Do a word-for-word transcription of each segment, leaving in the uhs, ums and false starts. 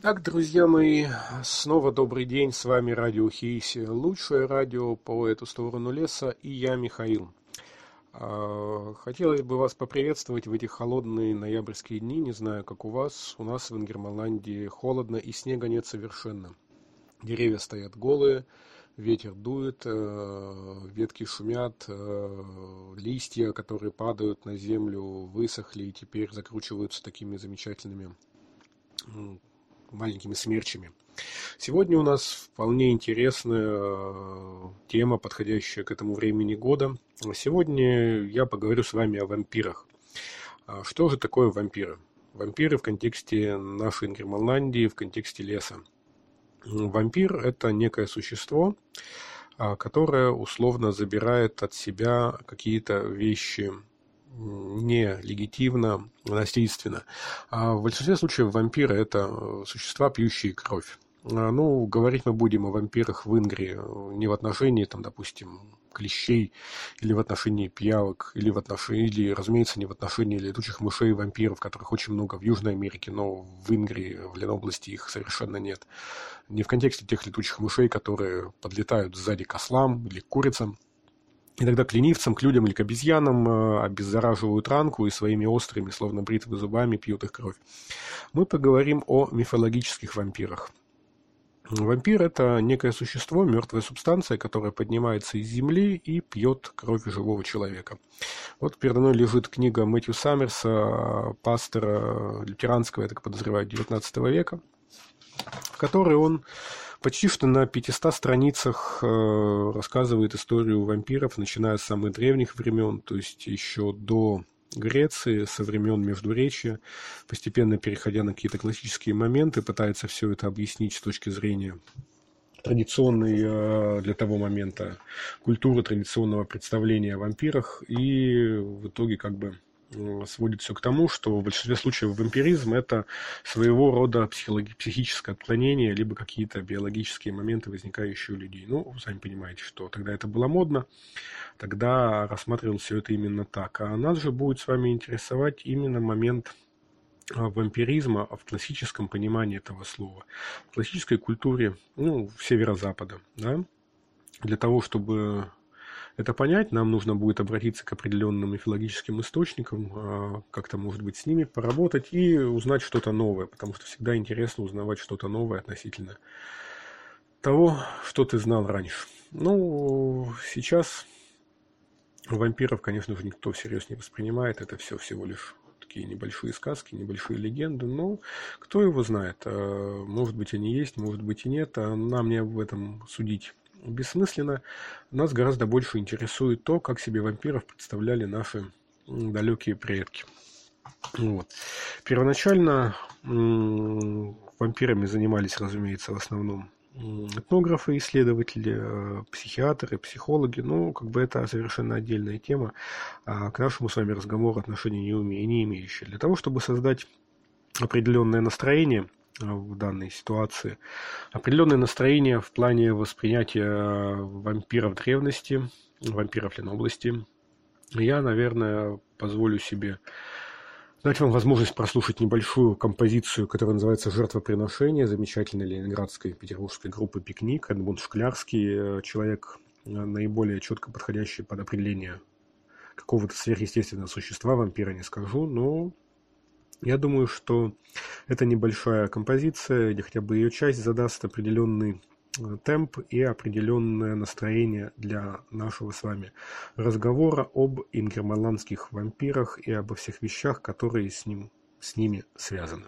Так, друзья мои, снова добрый день, с вами Радио Хейси, лучшее радио по эту сторону леса, и я, Михаил. А, Хотелось бы вас поприветствовать в эти холодные ноябрьские дни, не знаю, как у вас, у нас в Ингерманландии холодно и снега нет совершенно. Деревья стоят голые, ветер дует, э, ветки шумят, э, листья, которые падают на землю, высохли и теперь закручиваются такими замечательными м, маленькими смерчами. Сегодня у нас вполне интересная э, тема, подходящая к этому времени года. Сегодня я поговорю с вами о вампирах. А Что же такое вампиры? Вампиры в контексте нашей Ингерманландии, в контексте леса. М, Вампир – это некое существо, а, которое условно забирает от себя какие-то вещи м, нелегитимно, насильственно. А в большинстве случаев вампиры – это э, существа, пьющие кровь. А, Ну, говорить мы будем о вампирах в Ингрии э, не в отношении, там, допустим, клещей, или в отношении пиявок, или в отношении, или, разумеется, не в отношении летучих мышей и вампиров, которых очень много в Южной Америке, но в Ингрии, в Ленобласти их совершенно нет. Не в контексте тех летучих мышей, которые подлетают сзади к ослам или к курицам, иногда к ленивцам, к людям или к обезьянам, э, обеззараживают ранку и своими острыми, словно бритвы зубами, пьют их кровь. Мы поговорим о мифологических вампирах. Вампир – это некое существо, мертвая субстанция, которая поднимается из земли и пьет кровь живого человека. Вот передо мной лежит книга Мэтью Саммерса, пастора лютеранского, я так подозреваю, девятнадцатого века, в которой он почти что на пятистах страницах э, рассказывает историю вампиров, начиная с самых древних времен, то есть еще до Греции, со времен Междуречия, постепенно переходя на какие-то классические моменты, пытается все это объяснить с точки зрения традиционной э, для того момента культуры, традиционного представления о вампирах, и в итоге как бы э, сводит все к тому, что в большинстве случаев вампиризм – это своего рода психологи- психическое отклонение, либо какие-то биологические моменты, возникающие у людей. Ну, вы сами понимаете, что тогда это было модно, тогда рассматривал все это именно так. А нас же будет с вами интересовать именно момент а, вампиризма в классическом понимании этого слова. В классической культуре, ну, северо-запада, да, для того, чтобы это понять, нам нужно будет обратиться к определенным мифологическим источникам, а, как-то, может быть, с ними поработать и узнать что-то новое, потому что всегда интересно узнавать что-то новое относительно того, что ты знал раньше. Ну, сейчас вампиров, конечно же, никто всерьез не воспринимает. Это все всего лишь такие небольшие сказки, небольшие легенды. Но кто его знает? А, Может быть, они есть, может быть и нет. А нам не об этом судить бессмысленно. Нас гораздо больше интересует то, как себе вампиров представляли наши м, далекие предки. Вот. Первоначально м, вампирами занимались, разумеется, в основном м, этнографы, исследователи, э, психиатры, психологи. Ну, как бы это совершенно отдельная тема, а к нашему с вами разговору отношения не, уме- не имеющая. Для того, чтобы создать определенное настроение э, в данной ситуации, определенное настроение в плане воспринятия э, вампиров древности, вампиров Ленобласти, я, наверное, позволю себе дать вам возможность прослушать небольшую композицию, которая называется «Жертвоприношение» замечательной ленинградской петербургской группы «Пикник». Эдмунд Шклярский, э, человек, э, наиболее четко подходящий под определение какого-то сверхъестественного существа, вампира не скажу, но я думаю, что эта небольшая композиция, или хотя бы ее часть, задаст определенный э, темп и определенное настроение для нашего с вами разговора об ингерманландских вампирах и обо всех вещах, которые с ним, с ними связаны.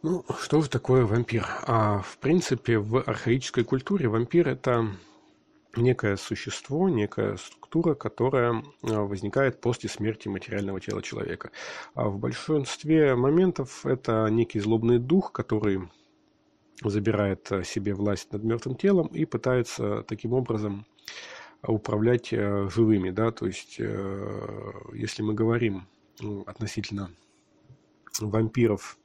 Ну, что же такое вампир? А, в принципе, в архаической культуре вампир – это некое существо, некая структура, которая а, возникает после смерти материального тела человека. А в большинстве моментов это некий злобный дух, который забирает а, себе власть над мертвым телом и пытается таким образом управлять а, живыми, да, то есть, э, если мы говорим ну, относительно вампиров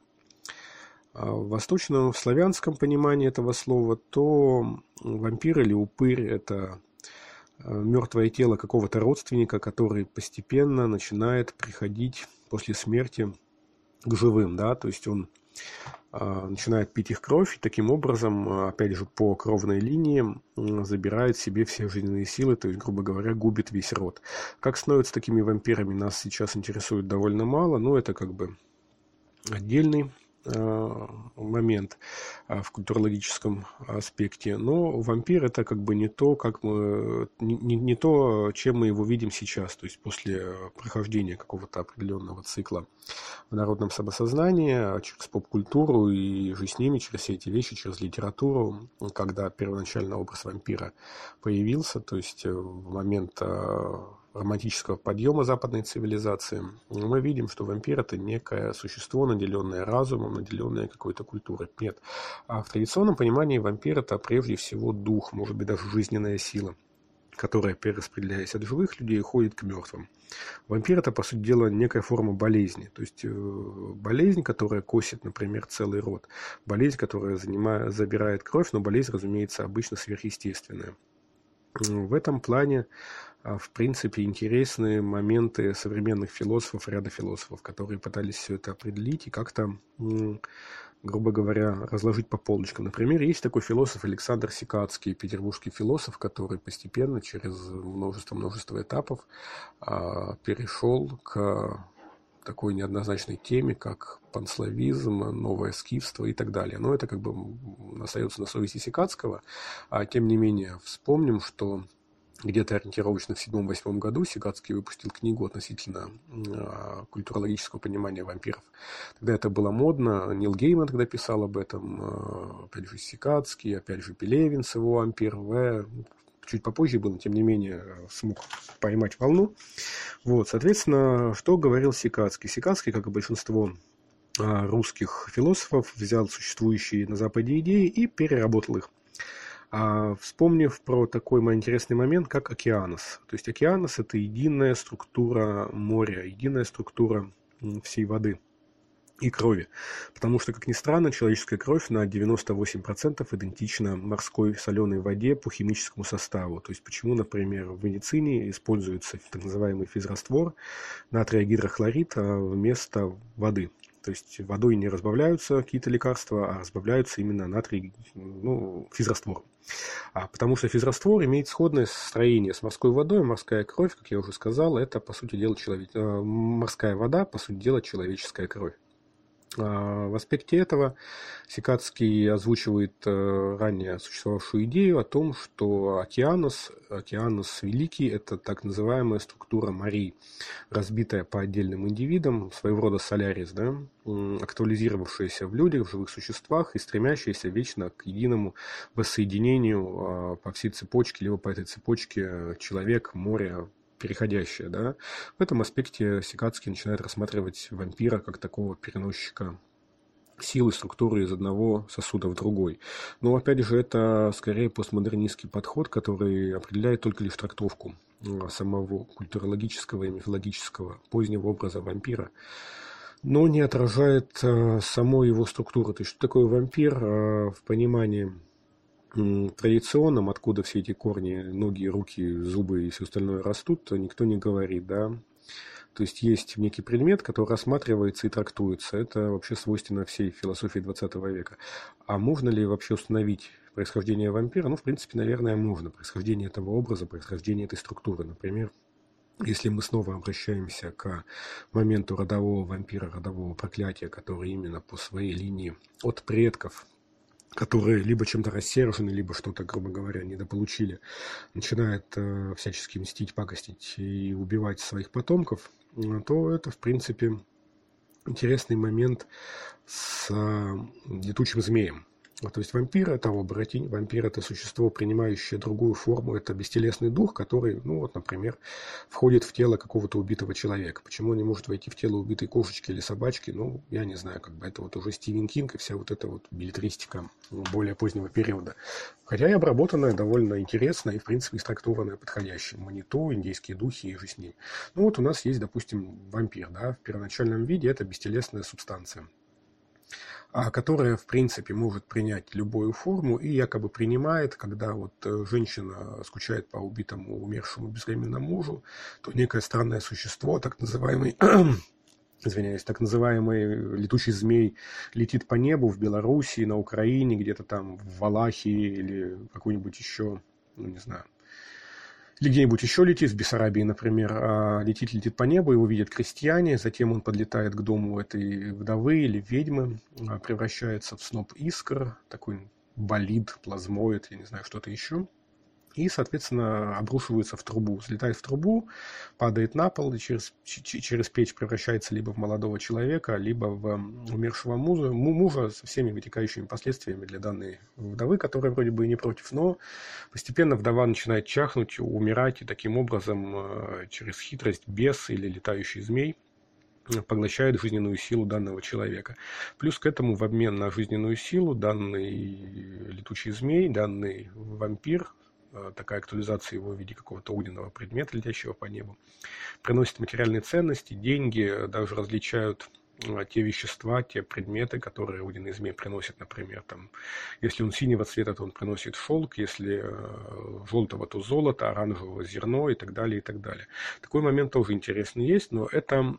в восточном, в славянском понимании этого слова, то вампир или упырь – это мертвое тело какого-то родственника, который постепенно начинает приходить после смерти к живым, да, то есть он а, начинает пить их кровь, и таким образом, опять же, по кровной линии забирает себе все жизненные силы, то есть, грубо говоря, губит весь род. Как становятся такими вампирами, нас сейчас интересует довольно мало, но это как бы отдельный момент в культурологическом аспекте, но вампир это как бы не то, как мы, не, не то, чем мы его видим сейчас, то есть после прохождения какого-то определенного цикла в народном самосознании, через поп-культуру и же с ними, через все эти вещи, через литературу, когда первоначально образ вампира появился, то есть в момент романтического подъема западной цивилизации, мы видим, что вампир – это некое существо, наделенное разумом, наделенное какой-то культурой. Нет. А в традиционном понимании вампир – это прежде всего дух, может быть, даже жизненная сила, которая, перераспределяясь от живых людей, уходит к мертвым. Вампир – это, по сути дела, некая форма болезни. То есть болезнь, которая косит, например, целый род. Болезнь, которая занимает, забирает кровь, но болезнь, разумеется, обычно сверхъестественная. В этом плане, в принципе, интересны моменты современных философов, ряда философов, которые пытались все это определить и как-то, грубо говоря, разложить по полочкам. Например, есть такой философ Александр Сикацкий, петербургский философ, который постепенно, через множество-множество этапов, перешел к такой неоднозначной теме, как панславизм, новое скифство и так далее. Но это как бы остается на совести Сикацкого. А тем не менее, вспомним, что где-то ориентировочно в седьмом-восьмом году Сикацкий выпустил книгу относительно э, культурологического понимания вампиров. Тогда это было модно. Нил Гейман тогда писал об этом. Э, опять же Сикацкий, опять же Пелевин с его «Ампир В». Чуть попозже был, но тем не менее смог поймать волну. Вот, соответственно, что говорил Сикацкий? Сикацкий, как и большинство а, русских философов, взял существующие на Западе идеи и переработал их. А, вспомнив про такой интересный момент, как океанос. То есть океанос – это единая структура моря, единая структура всей воды и крови. Потому что, как ни странно, человеческая кровь на девяносто восемь процентов идентична морской соленой воде по химическому составу. То есть, почему, например, в медицине используется так называемый физраствор, натрия гидрохлорид вместо воды. То есть, водой не разбавляются какие-то лекарства, а разбавляются именно натрий, ну, физраствор. А потому что физраствор имеет сходное строение с морской водой. Морская кровь, как я уже сказал, это, по сути дела, человек... морская вода, по сути дела, человеческая кровь. В аспекте этого Сикацкий озвучивает ранее существовавшую идею о том, что океанос, океанос великий – это так называемая структура морей, разбитая по отдельным индивидам, своего рода солярис, да, актуализировавшаяся в людях, в живых существах и стремящаяся вечно к единому воссоединению по всей цепочке, либо по этой цепочке человек, море, переходящее, да. В этом аспекте Сикацкий начинает рассматривать вампира как такого переносчика силы, структуры из одного сосуда в другой. Но, опять же, это скорее постмодернистский подход, который определяет только лишь трактовку самого культурологического и мифологического позднего образа вампира, но не отражает самой его структуры. То есть, что такое вампир в понимании традиционном, откуда все эти корни, ноги, руки, зубы и все остальное растут, то никто не говорит, да. То есть есть некий предмет, который рассматривается и трактуется. Это вообще свойственно всей философии двадцатого века. А можно ли вообще установить происхождение вампира? Ну, в принципе, наверное, можно. Происхождение этого образа, происхождение этой структуры. Например, если мы снова обращаемся к моменту родового вампира, родового проклятия, который именно по своей линии от предков, которые либо чем-то рассержены, либо что-то, грубо говоря, недополучили, начинает э, всячески мстить, пакостить и убивать своих потомков, то это, в принципе, интересный момент с летучим змеем. То есть вампир – это оборотень, вампир – это существо, принимающее другую форму, это бестелесный дух, который, ну вот, например, входит в тело какого-то убитого человека. Почему он не может войти в тело убитой кошечки или собачки, ну, я не знаю, как бы это вот уже Стивен Кинг и вся вот эта вот беллетристика более позднего периода. Хотя и обработанная довольно интересно и, в принципе, истрактованная подходящим. Маниту, индейские духи и же с ним. Ну вот у нас есть, допустим, вампир, да, в первоначальном виде это бестелесная субстанция, которая, в принципе, может принять любую форму и якобы принимает, когда вот женщина скучает по убитому, умершему безвременному мужу, то некое странное существо, так называемый, извиняюсь, так называемый летучий змей, летит по небу в Белоруссии, на Украине, где-то там в Валахии или какой-нибудь еще, ну не знаю, или где-нибудь еще летит, в Бессарабии, например, а летит, летит по небу, его видят крестьяне, затем он подлетает к дому этой вдовы или ведьмы, превращается в сноп искр, такой болид, плазмоид, я не знаю, что-то еще, и, соответственно, обрушивается в трубу, взлетает в трубу, падает на пол и через, через печь превращается либо в молодого человека, либо в умершего мужа, мужа со всеми вытекающими последствиями для данной вдовы, которая вроде бы и не против, но постепенно вдова начинает чахнуть, умирать, и таким образом через хитрость бес или летающий змей поглощает жизненную силу данного человека. Плюс к этому в обмен на жизненную силу данный летучий змей, данный вампир, такая актуализация его в виде какого-то огненного предмета, летящего по небу, приносит материальные ценности, деньги, даже различают те вещества, те предметы, которые огненный змей приносит, например, там, если он синего цвета, то он приносит шелк, если желтого, то золото, оранжевого зерно и так далее, и так далее. Такой момент тоже интересный есть, но это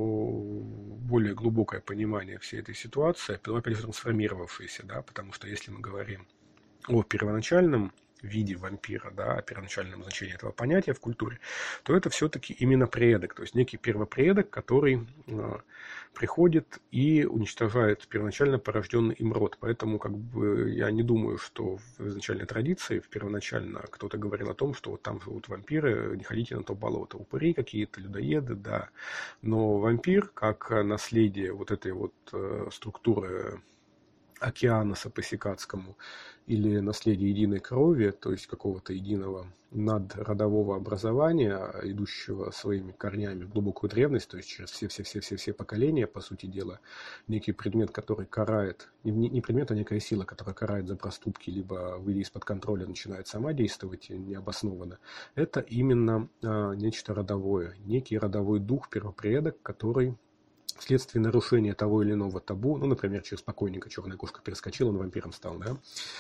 более глубокое понимание всей этой ситуации, опять же трансформировавшееся, да, потому что если мы говорим о первоначальном виде вампира, да, о первоначальном значении этого понятия в культуре, то это все-таки именно предок, то есть некий первопредок, который э, приходит и уничтожает первоначально порожденный им род. Поэтому как бы я не думаю, что в изначальной традиции, в первоначально кто-то говорил о том, что вот там живут вампиры, не ходите на то болото, упыри какие-то, людоеды, да. Но вампир, как наследие вот этой вот э, структуры океана сапосикатскому или наследие единой крови, то есть какого-то единого надродового образования, идущего своими корнями в глубокую древность, то есть через все-все-все-все-все поколения, по сути дела, некий предмет, который карает, не предмет, а некая сила, которая карает за проступки, либо, выйдя из-под контроля, начинает сама действовать необоснованно, это именно а, нечто родовое, некий родовой дух, первопредок, который вследствие нарушения того или иного табу, ну, например, через покойника черная кошка перескочила, он вампиром стал, да,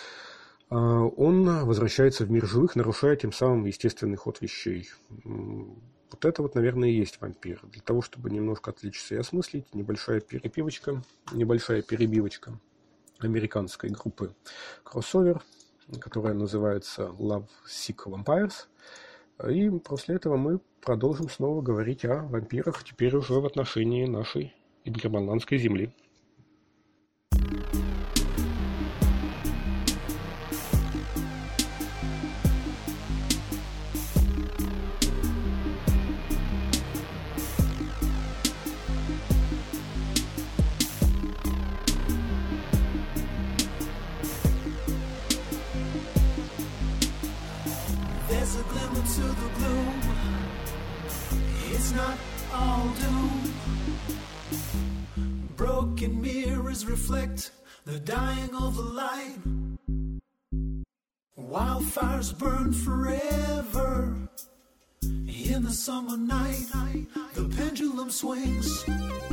он возвращается в мир живых, нарушая тем самым естественный ход вещей. Вот это вот, наверное, и есть вампир. Для того, чтобы немножко отвлечься и осмыслить, небольшая перепивочка, небольшая перебивочка американской группы Crossover, которая называется Love Sick Vampires. И после этого мы продолжим снова говорить о вампирах, теперь уже в отношении нашей Игроманландской земли. There's a glimmer to the gloom. It's not all doom. Broken mirrors reflect the dying of the light. Wildfires burn forever. In the summer night, the pendulum swings.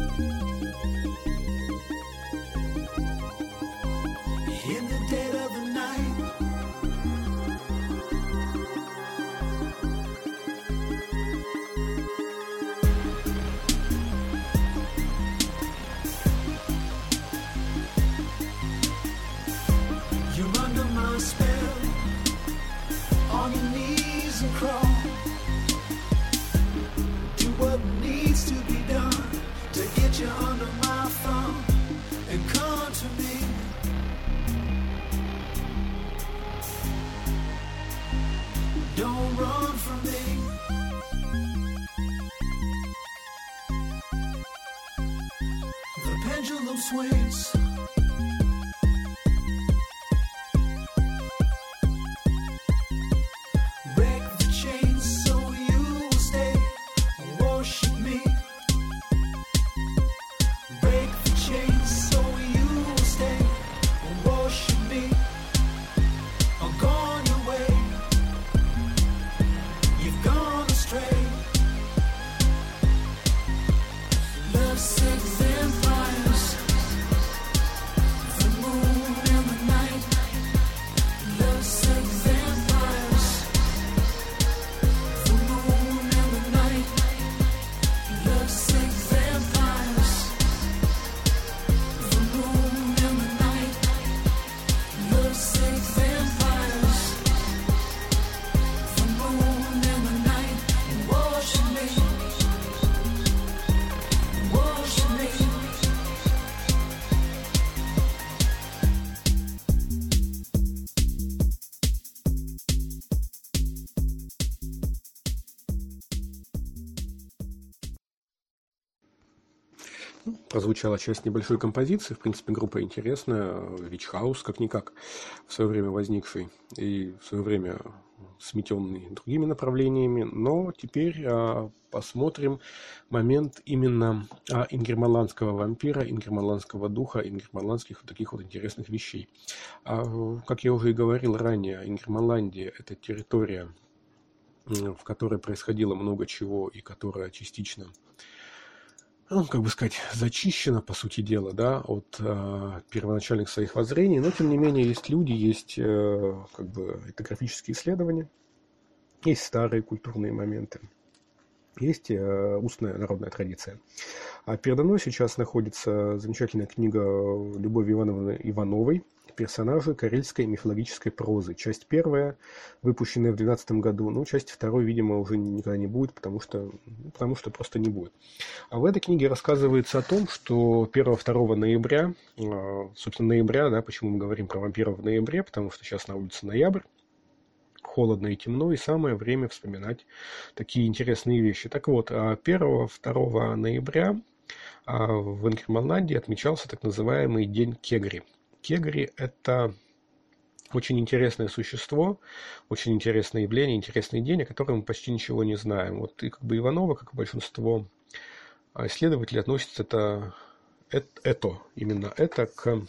In the dead of the night, you're under my spell. On your knees and crawl. Do what needs to be done to get you under my pendulum swings. Break the chains so you will stay and worship me. Break the chains so you will stay and worship me. Or gone your way, you've gone astray. Lovesick vampires, the moon and the night. Lovesick vampires, the moon and the night. Lovesick vampires, the moon and the night. Lovesick vampires, the moon and the night. Worship me, worship me. Прозвучала часть небольшой композиции. В принципе, группа интересная. Вич Хаус, как-никак, в свое время возникший и в свое время сметенный другими направлениями. Но теперь а, посмотрим момент именно а, ингерманландского вампира, ингерманландского духа, ингерманландских вот таких вот интересных вещей. А, как я уже и говорил ранее, Ингерманландия – это территория, м, в которой происходило много чего и которая частично, ну, как бы сказать, зачищена, по сути дела, да, от э, первоначальных своих воззрений, но, тем не менее, есть люди, есть э, как бы этнографические исследования, есть старые культурные моменты, есть э, устная народная традиция. А передо мной сейчас находится замечательная книга Любови Ивановны Ивановой «Персонажи карельской мифологической прозы». Часть первая, выпущенная в две тысячи двенадцатом году. Ну, часть второй, видимо, уже никогда не будет, потому что, потому что просто не будет. А в этой книге рассказывается о том, что первого-второго ноября, собственно, ноября, да, почему мы говорим про вампиров в ноябре, потому что сейчас на улице ноябрь, холодно и темно, и самое время вспоминать такие интересные вещи. Так вот, первого-второго ноября в Ингерманландии отмечался так называемый День Кегри. Кегри – это очень интересное существо, очень интересное явление, интересный день, о котором мы почти ничего не знаем. Вот и как бы Иванова, как и большинство исследователей, относится это, это, именно это к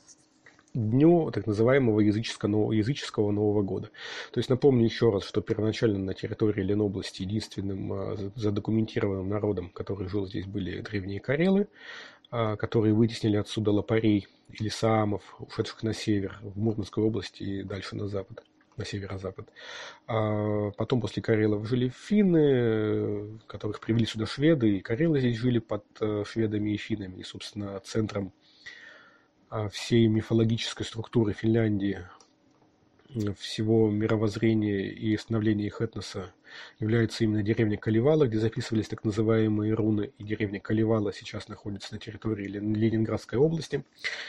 дню так называемого языческого, языческого Нового года. То есть напомню еще раз, что первоначально на территории Ленобласти единственным задокументированным народом, который жил здесь, были древние карелы, которые вытеснили отсюда лопарей или саамов, ушедших на север, в Мурманскую область и дальше на запад, на северо-запад. А потом после карелов жили финны, которых привели сюда шведы, и карелы здесь жили под шведами и финнами. И, собственно, центром всей мифологической структуры Финляндии, всего мировоззрения и становления их этноса является именно деревня Калевала, где записывались так называемые руны. И деревня Калевала сейчас находится на территории Ленинградской области.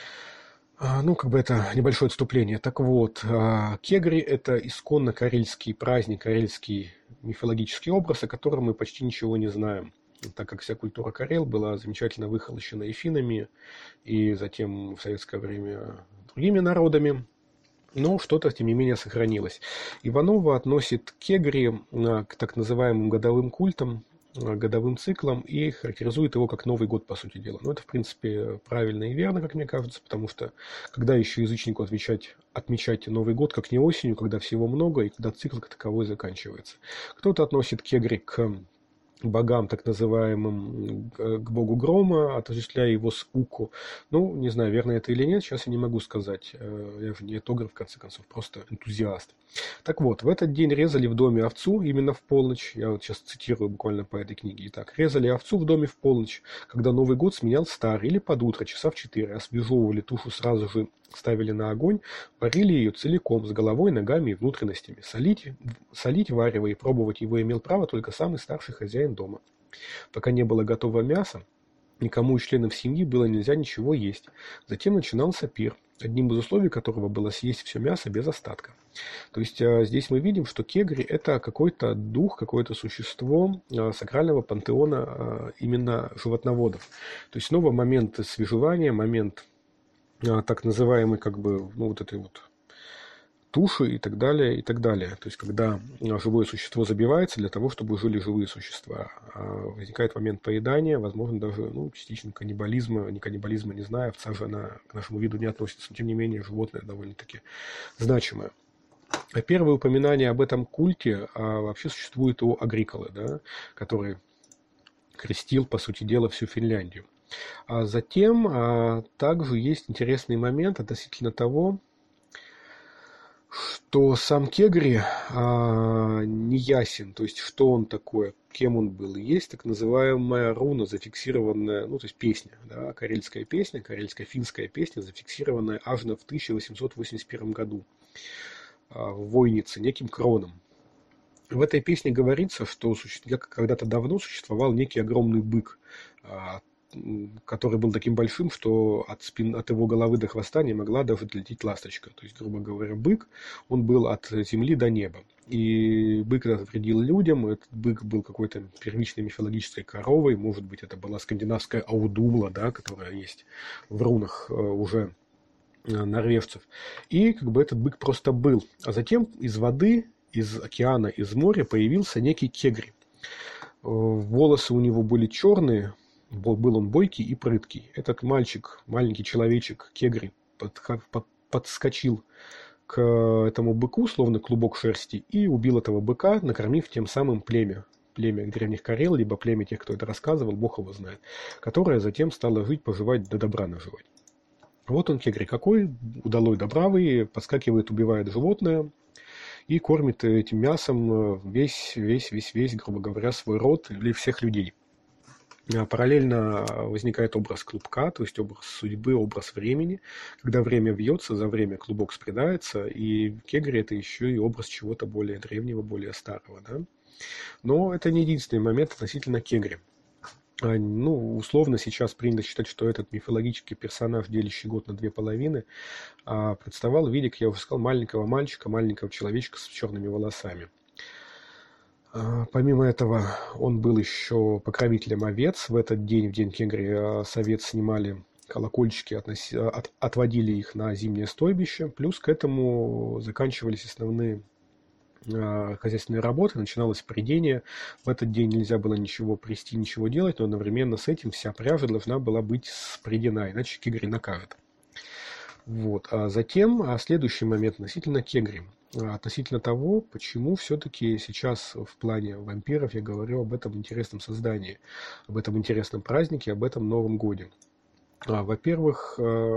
Ну, как бы это небольшое отступление. Так вот, Кегри – это исконно карельский праздник, карельский мифологический образ, о котором мы почти ничего не знаем, так как вся культура карел была замечательно выхолощена и финнами, и затем в советское время другими народами. Но что-то, тем не менее, сохранилось. Иванова относит Кегри к так называемым годовым культам, годовым циклам и характеризует его как Новый год, по сути дела. Но это, в принципе, правильно и верно, как мне кажется, потому что когда еще язычнику отвечать, отмечать Новый год, как не осенью, когда всего много и когда цикл как таковой заканчивается. Кто-то относит Кегри к богам, так называемым, к богу грома, отождествляя его с Уку. Ну, не знаю, верно это или нет, сейчас я не могу сказать. Я же не этнограф, в конце концов, просто энтузиаст. Так вот, в этот день резали в доме овцу, именно в полночь. Я вот сейчас цитирую буквально по этой книге. Итак, резали овцу в доме в полночь, когда Новый год сменял старый, или под утро, часа в четыре. Освежевывали тушу сразу же, ставили на огонь, варили ее целиком, с головой, ногами и внутренностями. Солить, солить варево и пробовать его имел право только самый старший хозяин дома. Пока не было готового мяса, никому из членов семьи было нельзя ничего есть. Затем начинался пир, одним из условий которого было съесть все мясо без остатка. То есть а, здесь мы видим, что кегри – это какой-то дух, какое-то существо а, сакрального пантеона а, именно животноводов. То есть снова момент свежевания, момент а, так называемой как бы, ну, вот этой вот туши и так далее, и так далее. То есть, когда живое существо забивается для того, чтобы жили живые существа. А возникает момент поедания, возможно, даже ну, частично каннибализма, не каннибализма, не знаю, овца же она к нашему виду не относится, но тем не менее животное довольно-таки значимое. А первое упоминание об этом культе а, вообще существует у Агриколы, да, который крестил, по сути дела, всю Финляндию. А затем а, также есть интересный момент относительно того, что сам кегри а, не ясен, то есть что он такое, кем он был. Есть так называемая руна, зафиксированная, ну то есть песня, да, карельская песня, карельско-финская песня, зафиксированная аж в тысяча восемьсот восемьдесят первом году а, в Войнице неким Кроном. В этой песне говорится, что когда-то давно существовал некий огромный бык, а, который был таким большим, что от, спин, от его головы до хвоста не могла даже долететь ласточка. То есть, грубо говоря, бык, он был от земли до неба. И бык этот вредил людям, этот бык был какой-то первичной мифологической коровой, может быть, это была скандинавская аудумла, да, которая есть в рунах уже норвежцев. И как бы этот бык просто был. А затем из воды, из океана, из моря появился некий кегри. Волосы у него были черные, был он бойкий и прыткий. Этот мальчик, маленький человечек, кегри, под, под, подскочил к этому быку, словно клубок шерсти, и убил этого быка, накормив тем самым племя. Племя древних Карел, либо племя тех, кто это рассказывал, бог его знает, которое затем стало жить, поживать, до добра наживать. Вот он, кегри какой, удалой добравый, подскакивает, убивает животное и кормит этим мясом весь, весь, весь, весь, грубо говоря, свой род или всех людей. Параллельно возникает образ клубка, то есть образ судьбы, образ времени. Когда время вьется, за время клубок спредается, и кегри это еще и образ чего-то более древнего, более старого. Да? Но это не единственный момент относительно кегри. Ну, условно сейчас принято считать, что этот мифологический персонаж, делящий год на две половины, представал в виде, как я уже сказал, маленького мальчика, маленького человечка с черными волосами. Помимо этого, он был еще покровителем овец. В этот день, в день кегри, с овец снимали колокольчики, относи, от, отводили их на зимнее стойбище. Плюс к этому заканчивались основные а, хозяйственные работы, начиналось прядение. В этот день нельзя было ничего прясти, ничего делать, но одновременно с этим вся пряжа должна была быть спрядена, иначе кегри накажет. Вот. А затем, а следующий момент относительно кегри. Относительно того, почему все-таки сейчас в плане вампиров я говорю об этом интересном создании, об этом интересном празднике, об этом Новом Годе. Во-первых,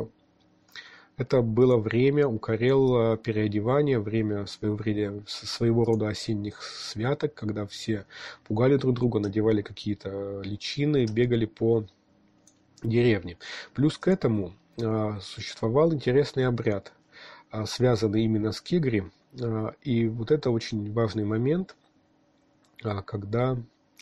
это было время у Карел переодевания, время своего, своего рода осенних святок, когда все пугали друг друга, надевали какие-то личины, бегали по деревне. Плюс к этому существовал интересный обряд, связанный именно с кегри. И вот это очень важный момент, когда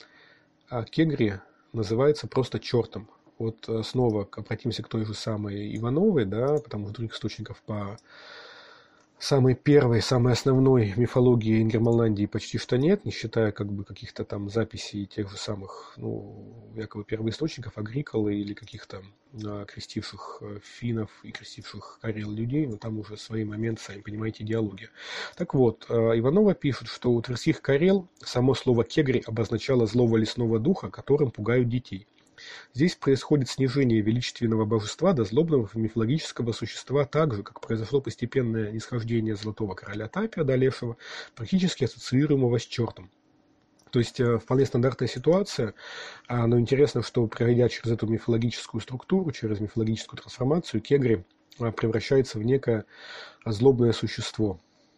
кегри называется просто чертом. Вот снова обратимся к той же самой Ивановой, да, потому что других источников по самой первой, самой основной мифологии Ингерманландии почти что нет, не считая как бы каких-то там записей тех же самых, ну, якобы первоисточников, Агриколы или каких-то а, крестивших финнов и крестивших карел людей, но там уже свои моменты, сами понимаете, идеология. Так вот, а, Иванова пишет, что у тверских карел само слово кегри обозначало злого лесного духа, которым пугают детей. Здесь происходит снижение величественного божества до злобного мифологического существа, так же, как произошло постепенное нисхождение золотого короля Тапи, одолевшего, практически ассоциируемого с чертом. То есть вполне стандартная ситуация, но интересно, что пройдя через эту мифологическую структуру, через мифологическую трансформацию, кегри превращается в некое злобное существо.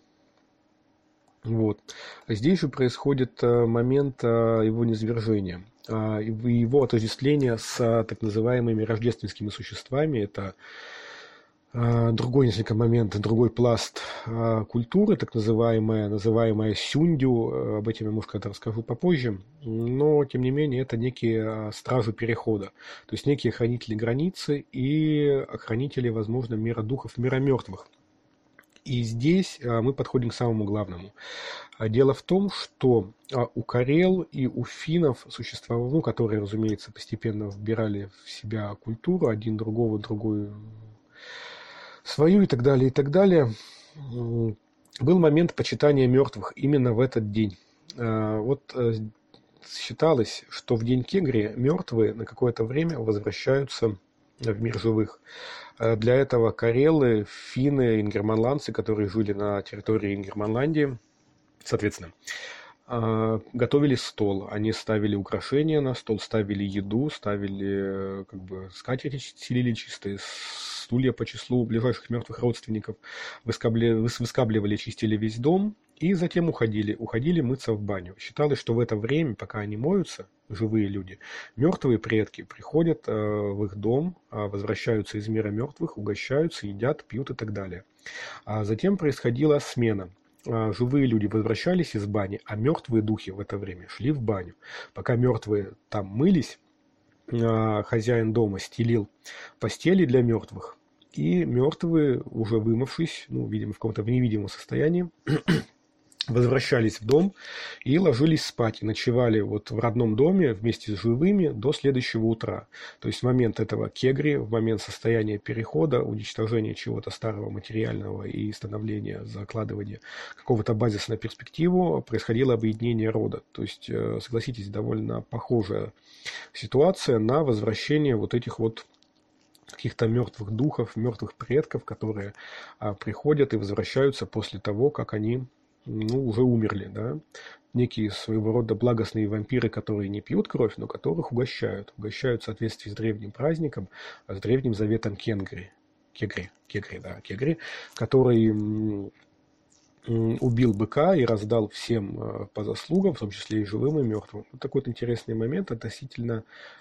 Вот. Здесь же происходит момент его низвержения. Его отождествление с так называемыми рождественскими существами. Это другой несколько момент, другой пласт культуры, так называемая, называемая сюндю. Об этом я, может, когда расскажу попозже. Но, тем не менее, это некие стражи перехода. То есть некие хранители границы и охранители, возможно, мира духов, мира мертвых. И здесь мы подходим к самому главному. Дело в том, что у карел и у финнов существовало, ну, которые, разумеется, постепенно вбирали в себя культуру, один другого, другую свою и так далее, и так далее, был момент почитания мертвых именно в этот день. Вот считалось, что в день Кегри мертвые на какое-то время возвращаются в мир живых. Для этого карелы, финны, ингерманландцы, которые жили на территории Ингерманландии, соответственно, готовили стол. Они ставили украшения на стол, ставили еду, ставили как бы скатерти, стелили чистые, стулья по числу ближайших мертвых родственников, выскабливали, чистили весь дом и затем уходили. Уходили мыться в баню. Считалось, что в это время, пока они моются, живые люди, мертвые предки приходят в их дом, возвращаются из мира мертвых, угощаются, едят, пьют и так далее. А затем происходила смена. Живые люди возвращались из бани, а мертвые духи в это время шли в баню. Пока мертвые там мылись, хозяин дома стелил постели для мертвых, и мертвые, уже вымывшись, ну, видимо, в каком-то невидимом состоянии, возвращались в дом и ложились спать, и ночевали вот в родном доме вместе с живыми до следующего утра. То есть в момент этого кегри, в момент состояния перехода, уничтожения чего-то старого материального и становления, закладывания какого-то базиса на перспективу, происходило объединение рода. То есть, согласитесь, довольно похожая ситуация на возвращение вот этих вот каких-то мертвых духов, мертвых предков, которые а, приходят и возвращаются после того, как они ну, уже умерли, да, некие своего рода благостные вампиры, которые не пьют кровь, но которых угощают. Угощают в соответствии с древним праздником, с древним заветом Кенгри. Кегри, Кегри, да, Кегри, который м, м, убил быка и раздал всем э, по заслугам, в том числе и живым, и мертвым. Вот такой вот интересный момент относительно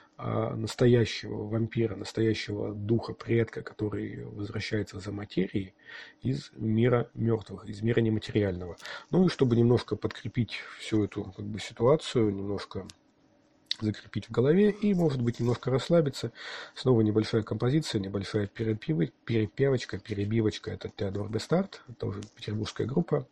настоящего вампира, настоящего духа предка, который возвращается за материей из мира мертвых, из мира нематериального. Ну и чтобы немножко подкрепить всю эту как бы, ситуацию, немножко закрепить в голове и, может быть, немножко расслабиться, снова небольшая композиция, небольшая перепевочка, перебивочка. Это Теодор Бестарт, тоже петербургская группа.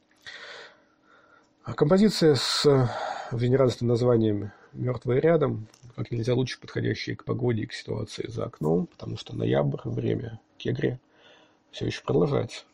Композиция с жизнерадостным названием «Мертвые рядом», как нельзя лучше подходящие к погоде и к ситуации за окном, потому что ноябрь, время кегри, все еще продолжается.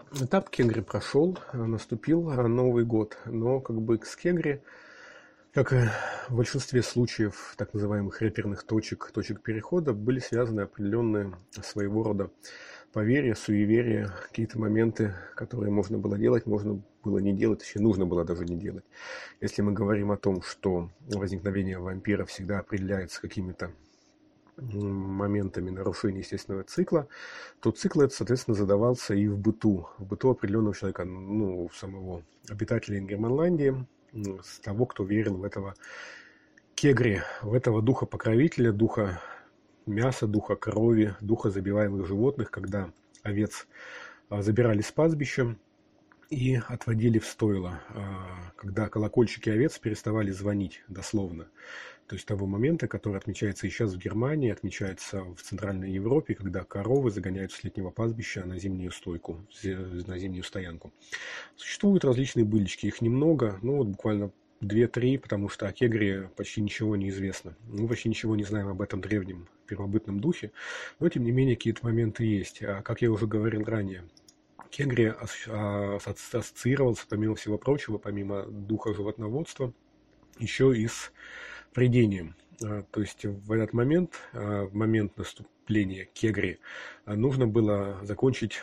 Этап кегри прошел, наступил Новый год, но как бы с кегри, как и в большинстве случаев так называемых реперных точек, точек перехода, были связаны определенные своего рода поверья, суеверия, какие-то моменты, которые можно было делать, можно было не делать, точнее нужно было даже не делать. Если мы говорим о том, что возникновение вампира всегда определяется какими-то моментами нарушения естественного цикла, то цикл этот, соответственно, задавался и в быту. В быту определенного человека, ну, самого обитателя Ингерманландии, с того, кто верил в этого кегри, в этого духа-покровителя, духа мяса, духа крови, духа забиваемых животных, когда овец забирали с пастбища и отводили в стойло, когда колокольчики овец переставали звонить дословно. То есть того момента, который отмечается и сейчас в Германии, отмечается в Центральной Европе, когда коровы загоняют с летнего пастбища на зимнюю стойку, на зимнюю стоянку. Существуют различные былички, их немного, ну вот буквально две-три, потому что о кегре почти ничего не известно. Мы почти ничего не знаем об этом древнем первобытном духе, но тем не менее какие-то моменты есть. А как я уже говорил ранее, кегри ассоциировался, помимо всего прочего, помимо духа животноводства, еще и с придением. То есть в этот момент, в момент наступления кегри, нужно было закончить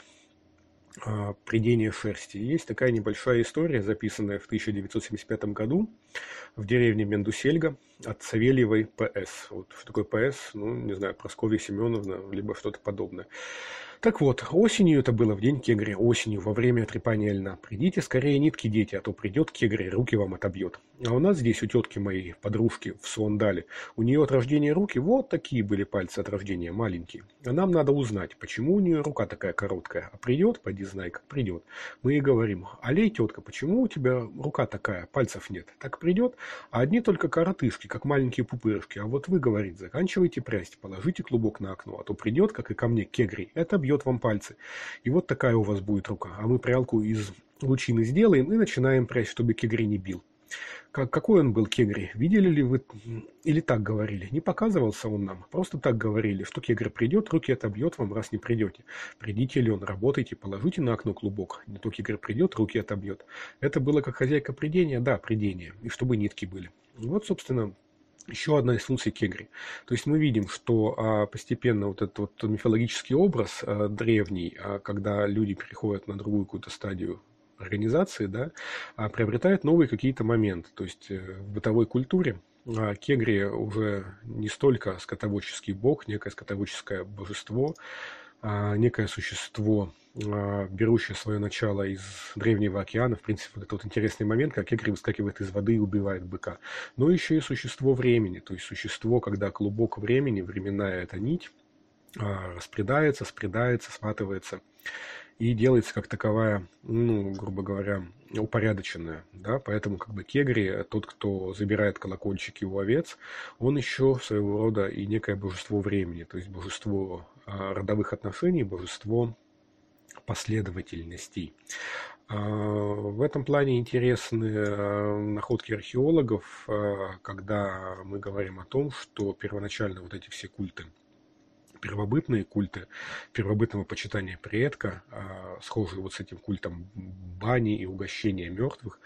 придение шерсти. Есть такая небольшая история, записанная в тысяча девятьсот семьдесят пятом году в деревне Мендусельга от Савельевой П.С. Вот что такое П.С., ну, не знаю, Прасковья Семеновна, либо что-то подобное. Так вот, осенью это было, в день кегри, осенью, во время трепания льна. Придите скорее нитки, дети, а то придет кегри, руки вам отобьет. А у нас здесь, у тетки моей, подружки в Суондале, у нее от рождения руки вот такие были пальцы от рождения, маленькие. А нам надо узнать, почему у нее рука такая короткая. А придет, поди знай, как придет. Мы ей говорим: алей, тетка, почему у тебя рука такая, пальцев нет? Так придет, а одни только коротышки, как маленькие пупырышки. А вот вы, говорит, заканчивайте прясть, положите клубок на окно, а то придет, как и ко мне, кегри, это бьет вам пальцы. И вот такая у вас будет рука. А мы прялку из лучины сделаем и начинаем прясть, чтобы кегри не бил. Как, какой он был кегри? Видели ли вы? Или так говорили? Не показывался он нам. Просто так говорили, что кегри придет, руки отобьет вам, раз не придете. Придите ли он, работайте, положите на окно клубок. Не то кегри придет, руки отобьет. Это было как хозяйка придения? Да, придение. И чтобы нитки были. И вот, собственно, еще одна из функций кегри. То есть мы видим, что а, постепенно вот этот вот мифологический образ а, древний, а, когда люди переходят на другую какую-то стадию организации, да, а, приобретает новые какие-то моменты. То есть в бытовой культуре а, кегри уже не столько скотоводческий бог, некое скотоводческое божество, а, некое существо, берущее свое начало из Древнего океана. В принципе, вот этот вот интересный момент, как кегри выскакивает из воды и убивает быка. Но еще и существо времени, то есть существо, когда клубок времени, временная эта нить, распредается, спредается, сматывается и делается как таковая, ну, грубо говоря, упорядоченная, да, поэтому как бы кегри, тот, кто забирает колокольчики у овец, он еще своего рода и некое божество времени, то есть божество родовых отношений, божество последовательностей. В этом плане интересны находки археологов, когда мы говорим о том, что первоначально вот эти все культы, первобытные культы первобытного почитания предка, схожие вот с этим культом бани и угощения мертвых,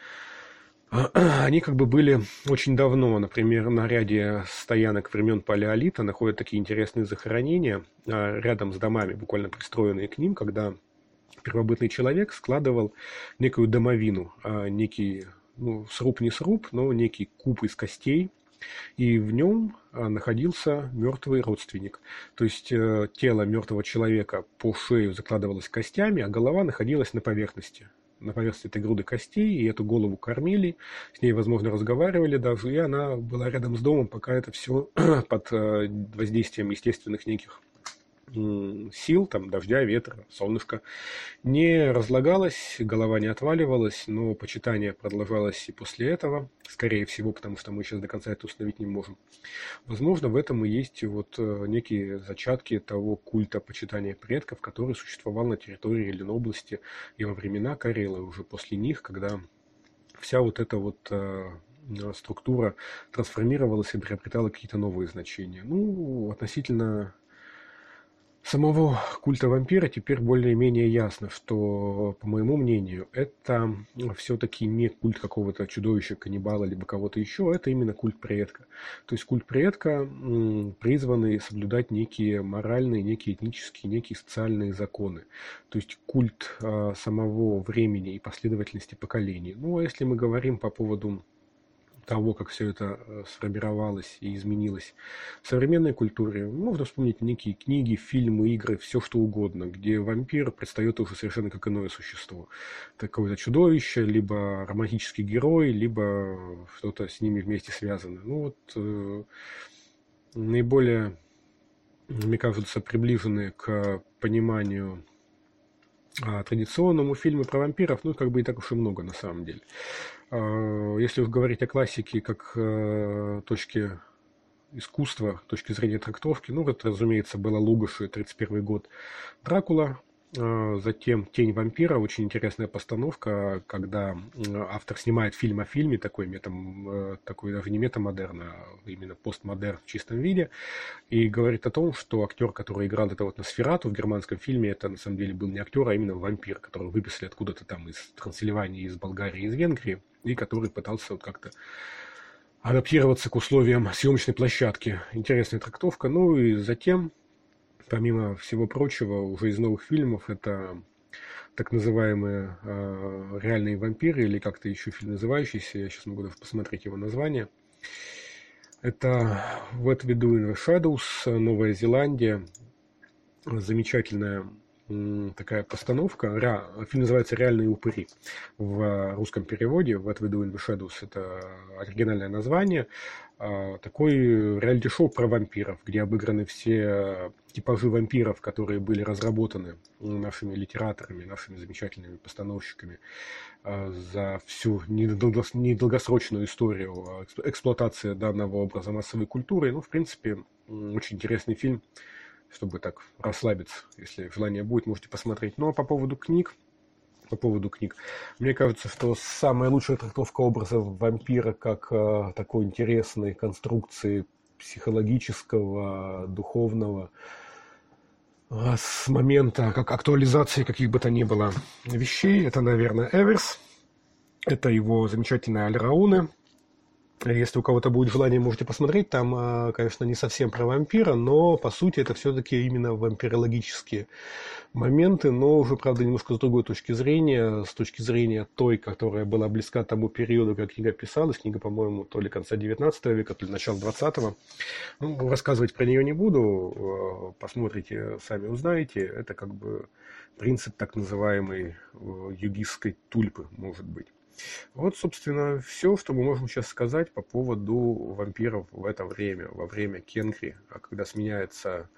они как бы были очень давно. Например, на ряде стоянок времен палеолита находят такие интересные захоронения рядом с домами, буквально пристроенные к ним, когда первобытный человек складывал некую домовину, некий, ну, сруб не сруб, но некий куб из костей, и в нем находился мертвый родственник. То есть тело мертвого человека по шею закладывалось костями, а голова находилась на поверхности. На поверхности этой груды костей, и эту голову кормили, с ней, возможно, разговаривали даже, и она была рядом с домом, пока это все под воздействием естественных неких сил, там, дождя, ветра, солнышка, не разлагалась, голова не отваливалась, но почитание продолжалось и после этого, скорее всего, потому что мы сейчас до конца это установить не можем. Возможно, в этом и есть вот некие зачатки того культа почитания предков, который существовал на территории Ленобласти и во времена Карелы, уже после них, когда вся вот эта вот структура трансформировалась и приобретала какие-то новые значения. Ну, относительно самого культа вампира теперь более-менее ясно, что, по моему мнению, это все-таки не культ какого-то чудовища, каннибала, либо кого-то еще, это именно культ предка. То есть культ предка, м, призванный соблюдать некие моральные, некие этнические, некие социальные законы. То есть культ а, самого времени и последовательности поколений. Ну, а если мы говорим по поводу того, как все это э, сформировалось и изменилось в современной культуре, можно вспомнить некие книги, фильмы, игры, все что угодно, где вампир предстает уже совершенно как иное существо. Это какое-то чудовище, либо романтический герой, либо что-то с ними вместе связано. Ну вот э, наиболее, мне кажется, приближенные к пониманию а традиционному фильмы про вампиров, ну, как бы и так уж и много на самом деле. А, Если уж говорить о классике как э, точке искусства, точки зрения трактовки, ну, это, разумеется, Бела Лугоши, тридцать первый год, Дракула. А, Затем «Тень вампира», очень интересная постановка, когда м, автор снимает фильм о фильме, такой, метам, э, такой даже не метамодерн, а именно постмодерн в чистом виде, и говорит о том, что актер, который играл это вот Носферату в германском фильме, это на самом деле был не актер, а именно вампир, которого выписали откуда-то там из Трансильвании, из Болгарии, из Венгрии, и который пытался вот как-то адаптироваться к условиям съемочной площадки. Интересная трактовка. Ну и затем, помимо всего прочего, уже из новых фильмов, это так называемые э, реальные вампиры, или как-то еще фильм называющийся, я сейчас могу даже посмотреть его название. Это What We Do in the Shadows, Новая Зеландия. Замечательная м, такая постановка. Ра- Фильм называется «Реальные упыри». В русском переводе What We Do in the Shadows это оригинальное название. А, Такой реалити-шоу про вампиров, где обыграны все типажи вампиров, которые были разработаны нашими литераторами, нашими замечательными постановщиками а, за всю недолгос- недолгосрочную историю а, эксп- эксплуатации данного образа массовой культуры. Ну, в принципе, м, очень интересный фильм, чтобы так расслабиться. Если желание будет, можете посмотреть. Ну, а по поводу книг, по поводу книг. Мне кажется, что самая лучшая трактовка образа вампира как э, такой интересной конструкции психологического, духовного, а, с момента как актуализации каких бы то ни было вещей, это, наверное, Эверс. Это его замечательная Аль-Рауны. Если у кого-то будет желание, можете посмотреть. Там, а, конечно, не совсем про вампира, но, по сути, это все-таки именно вампирологические моменты, но уже, правда, немножко с другой точки зрения, с точки зрения той, которая была близка тому периоду, как книга писалась. Книга, по-моему, то ли конца девятнадцатого века, то ли начала двадцатого. Ну, рассказывать про нее не буду, посмотрите, сами узнаете. Это как бы принцип так называемой э, югистской тульпы, может быть. Вот, собственно, все, что мы можем сейчас сказать по поводу вампиров в это время, во время Кенгри, а когда сменяется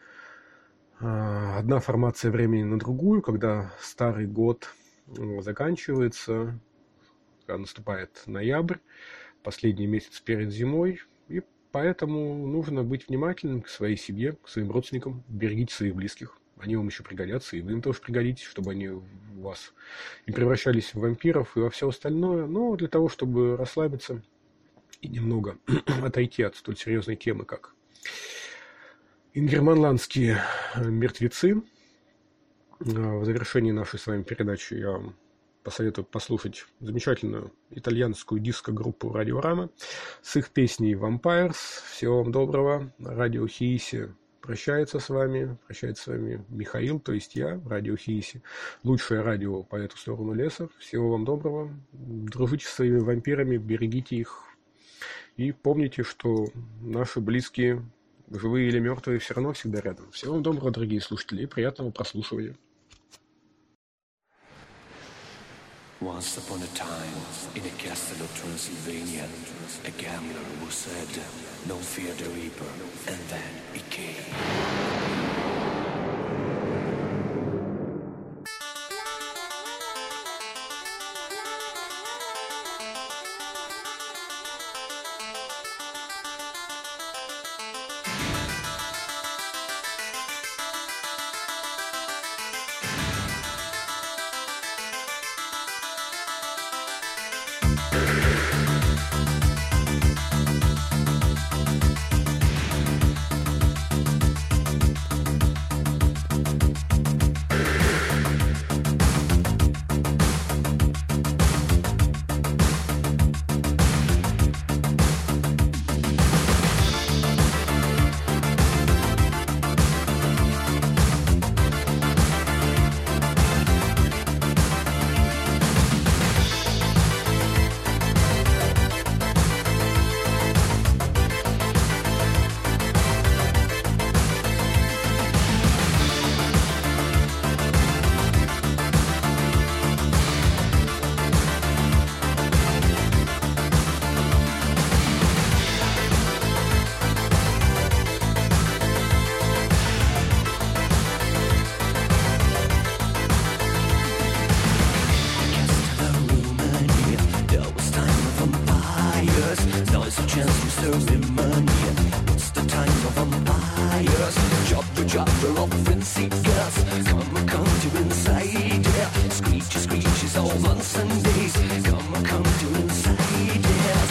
а, одна формация времени на другую, когда старый год м, заканчивается, когда наступает ноябрь, последний месяц перед зимой, и поэтому нужно быть внимательным к своей семье, к своим родственникам, берегите своих близких. Они вам еще пригодятся, и вы им тоже пригодитесь, чтобы они у вас не превращались в вампиров и во все остальное. Но для того, чтобы расслабиться и немного отойти от столь серьезной темы, как ингерманландские мертвецы, в завершении нашей с вами передачи я вам посоветую послушать замечательную итальянскую диско-группу Радио Рама с их песней «Vampires». Всего вам доброго. Радио Хииси прощается с вами. Прощается с вами Михаил, то есть я, Радио Хииси. Лучшее радио по эту сторону леса. Всего вам доброго. Дружите со своими вампирами, берегите их. И помните, что наши близкие, живые или мертвые, все равно всегда рядом. Всего вам доброго, дорогие слушатели, и приятного прослушивания. Once upon a time, in a castle of Transylvania, a gambler who said, "No fear the reaper," and then he came. a chapter of frenzied gas. Come, come to inside, yeah. Screechy, screeches all months and days. Come, come to inside, yes.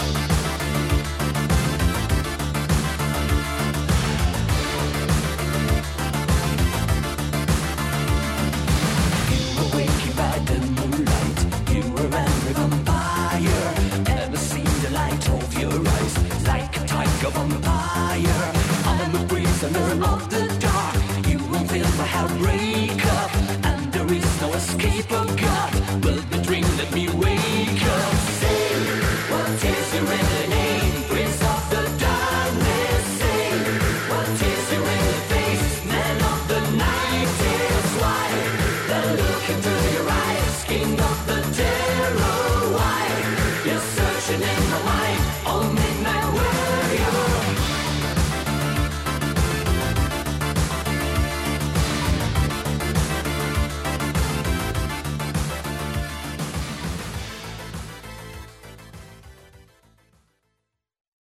You were waking by the moonlight. You were angry vampire, and I seen the light of your eyes like a tiger vampire. I'm a prisoner of the dark. You will feel my heart break.